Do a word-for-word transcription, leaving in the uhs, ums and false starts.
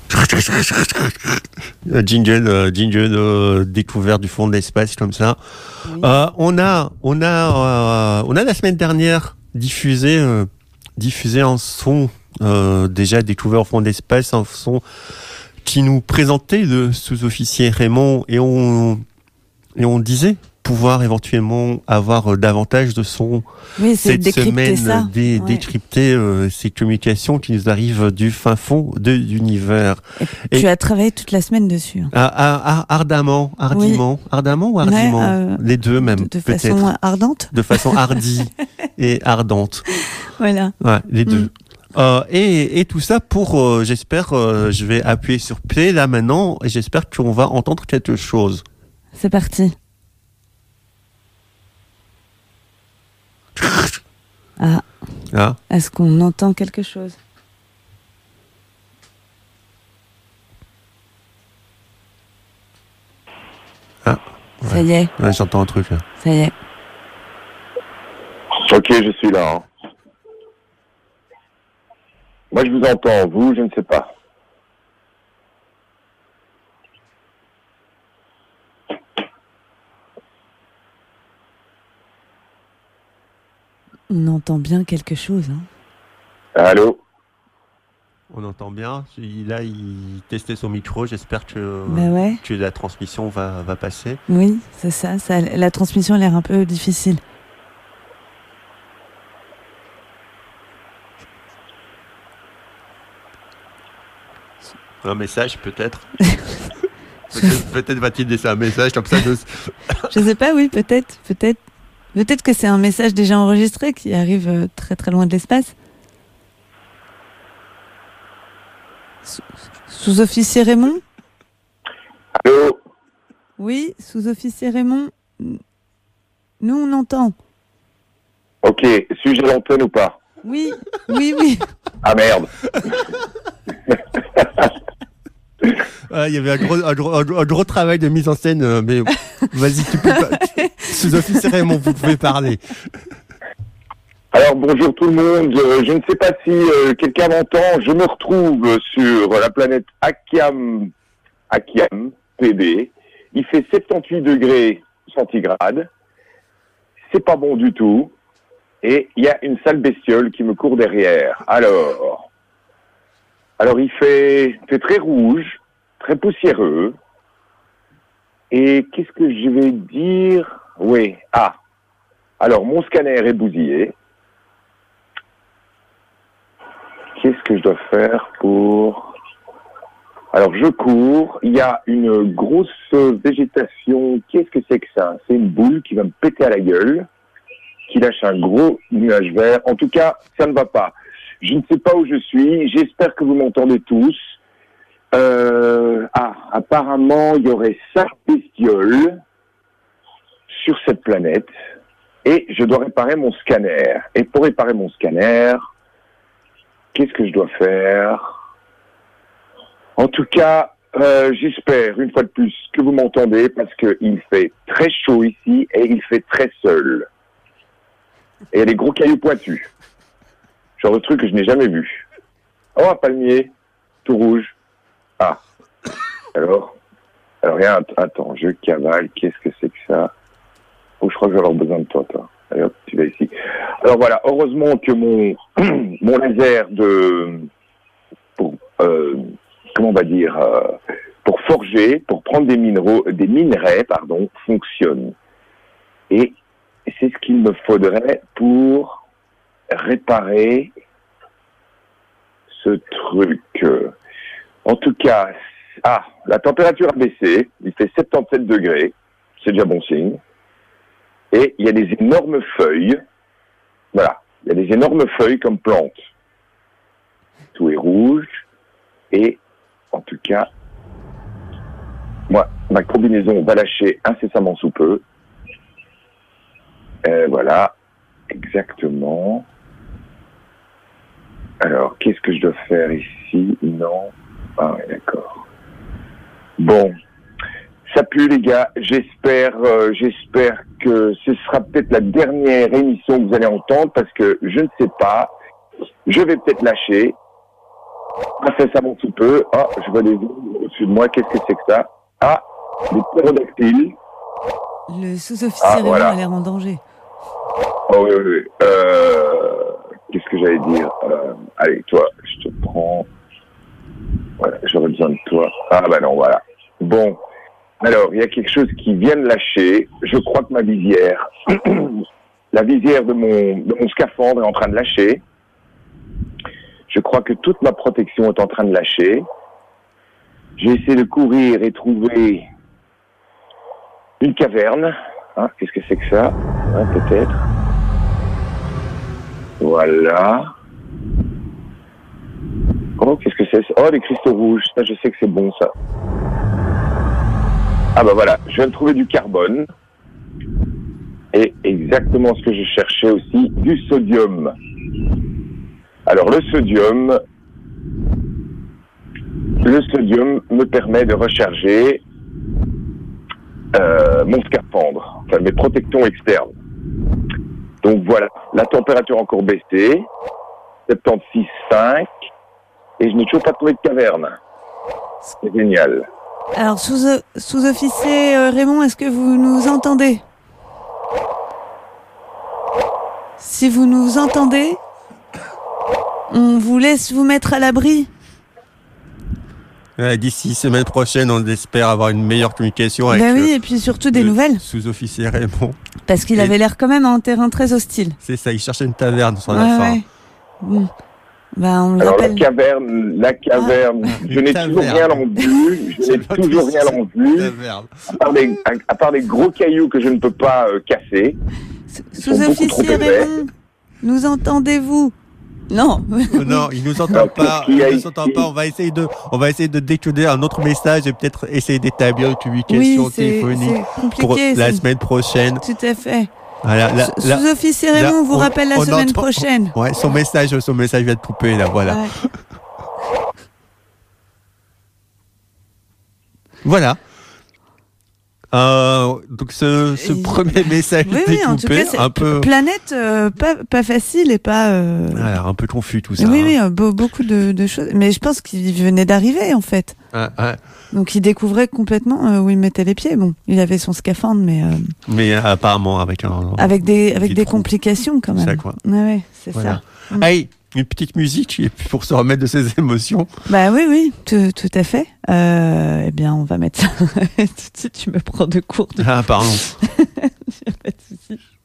jingle, euh, jingle euh, découvert du fond de l'espace comme ça. Oui. Euh, on a, on a, euh, on a la semaine dernière diffusé, euh, diffusé un son euh, déjà découvert au fond de l'espace, un son qui nous présentait le sous-officier Raymond et on et on disait pouvoir éventuellement avoir euh, davantage de sons Oui, c'est cette décrypter semaine, ça. dé- Ouais. décrypter euh, ces communications qui nous arrivent du fin fond de l'univers. Et Et- tu as travaillé toute la semaine dessus. hein. Ah, ah, ah, ardemment, hardiment, ardemment ou hardiment, Ouais, euh, les deux même, De, de peut-être, façon ardente. de façon hardie et ardente, Voilà. ouais, les deux. Mm. Euh, et, et tout ça pour, euh, j'espère, euh, je vais appuyer sur play là maintenant, et j'espère qu'on va entendre quelque chose. C'est parti. Ah, Ah, est-ce qu'on entend quelque chose? ah, Ça y est, ouais, j'entends un truc là. ça y est. Ok, je suis là. hein. Moi, je vous entends. Vous, je ne sais pas. On entend bien quelque chose. Hein. Allô? On entend bien. Il, là, il testait son micro. J'espère que, Bah ouais. que la transmission va, va passer. Oui, c'est ça, ça. La transmission a l'air un peu difficile. Un message, peut-être. peut-être, peut-être va-t-il laisser un message comme ça. De... Je sais pas, oui, peut-être, peut-être. Peut-être que c'est un message déjà enregistré qui arrive euh, très très loin de l'espace. Sous- Sous-officier Raymond? Allô? Oui, sous-officier Raymond. Nous, on entend. Ok, suis-je à l'antenne ou pas? Oui, oui, oui. Ah merde. Ah, il y avait un gros, un, gros, un gros- un gros travail de mise en scène, euh, mais vas-y, tu peux pas. Sous-officier Raymond, vous pouvez parler. Alors bonjour tout le monde. Euh, Je ne sais pas si euh, quelqu'un m'entend. Je me retrouve sur la planète Akiam, Akiam P B. Il fait soixante-dix-huit degrés centigrades. C'est pas bon du tout. Et il y a une sale bestiole qui me court derrière. Alors, alors il fait, fait très rouge, très poussiéreux. Et qu'est-ce que je vais dire? Oui, ah. Alors mon scanner est bousillé. Qu'est-ce que je dois faire pour... Alors, je cours. Il y a une grosse végétation. Qu'est-ce que c'est que ça? C'est une boule qui va me péter à la gueule, qui lâche un gros nuage vert. En tout cas, ça ne va pas. Je ne sais pas où je suis. J'espère que vous m'entendez tous. Euh, ah, apparemment, il y aurait cinq bestioles sur cette planète. Et je dois réparer mon scanner. Et pour réparer mon scanner... Qu'est-ce que je dois faire? En tout cas, euh, j'espère, une fois de plus, que vous m'entendez, parce qu'il fait très chaud ici et il fait très seul. Et il y a des gros cailloux pointus. Genre de truc que je n'ai jamais vu. Oh, un palmier, tout rouge. Ah. Alors, alors, rien, attends, je cavale, qu'est-ce que c'est que ça? Oh, je crois que je vais avoir besoin de toi, toi. Allez hop, tu vas ici. Alors voilà, heureusement que mon, mon laser de... Pour, euh, comment on va dire euh, pour forger, pour prendre des minéraux, des minerais, pardon, fonctionne. Et c'est ce qu'il me faudrait pour réparer ce truc. En tout cas, ah, la température a baissé, il fait soixante-dix-sept degrés, c'est déjà bon signe. Et il y a des énormes feuilles. Voilà. Il y a des énormes feuilles comme plantes. Tout est rouge. Et, en tout cas, moi, ma combinaison va lâcher incessamment sous peu. Et voilà. Exactement. Alors, qu'est-ce que je dois faire ici? Non. Ah, oui, d'accord. Bon. Ça pue les gars, j'espère, euh, j'espère que ce sera peut-être la dernière émission que vous allez entendre parce que je ne sais pas, je vais peut-être lâcher Ça fait ça un petit peu. Ah, je vois des au-dessus de moi. Qu'est-ce que c'est que ça? Ah, des ptérodactyles. Le sous-officier Ah, Raymond voilà. a l'air en danger. Oh oui, oui, oui. Euh, qu'est-ce que j'allais dire? euh, Allez, toi, je te prends. Voilà, j'aurais besoin de toi. Ah bah non, voilà. Bon. Alors, il y a quelque chose qui vient de lâcher. Je crois que ma visière, la visière de mon, de mon scaphandre est en train de lâcher. Je crois que toute ma protection est en train de lâcher. J'ai essayé de courir et trouver une caverne. Hein, qu'est-ce que c'est que ça? Hein, peut-être. Voilà. Oh, qu'est-ce que c'est? Oh, les cristaux rouges. Ça, je sais que c'est bon, ça. Ah bah voilà, je viens de trouver du carbone. Et exactement ce que je cherchais aussi, du sodium. Alors le sodium, le sodium me permet de recharger euh, mon scaphandre, enfin mes protecteurs externes. Donc voilà, la température a encore baissé, soixante-seize virgule cinq, et je n'ai toujours pas trouvé de caverne. C'est génial. Alors, sous- sous-officier euh, Raymond, est-ce que vous nous entendez? Si vous nous entendez, on vous laisse vous mettre à l'abri. Ouais, d'ici semaine prochaine, on espère avoir une meilleure communication avec Ben oui, euh, et puis surtout des le nouvelles. sous-officier Raymond. Parce qu'il Et- avait l'air quand même en terrain très hostile. C'est ça, il cherchait une taverne sur la Ouais, fin. ouais. Bon. Ben, on Alors la l'appelle. caverne, la caverne, je n'ai Taverne. toujours rien en vue, je n'ai pas toujours que rien c'est en vue, Taverne. à part des, à, à part des gros cailloux que je ne peux pas euh, casser. Ils sont beaucoup trop Sous-officier épais. Raymond, nous entendez-vous? Non. Oh non, il nous entend Alors, pas. qu'est-ce qu'il y a Il nous entend ici? pas. On va essayer de, on va essayer de décoder un autre message et peut-être essayer d'établir une communication Oui, c'est téléphonique c'est pour compliqué. la c'est- semaine prochaine. Tout à fait. Voilà, là, là- Sous-officier là, Raymond vous on- rappelle la on semaine entend- prochaine. Ouais, son message, son message vient de couper là. Voilà, Ouais. voilà. Euh, donc ce, ce Et- premier message Oui, oui, en tout découpé, cas, c'est un peu, planète euh, pas, pas facile et pas. euh, voilà, un peu confus tout ça. Oui, hein. oui, euh, be- beaucoup de, de choses. Mais je pense qu'il venait d'arriver en fait. Ouais, ouais. Donc il découvrait complètement euh, où il mettait les pieds. Bon, il avait son scaphandre, mais euh, Mais euh, apparemment avec un. avec des avec Petit des trou. complications quand même. Ça, quoi. Ouais, ouais, c'est Voilà. ça. Mm. Hey, une petite musique et puis pour se remettre de ses émotions. Bah oui, oui, tout, tout à fait. Euh, eh bien, on va mettre ça. Tout de suite, tu me prends de court. De... Ah, pardon. Y a pas de souci.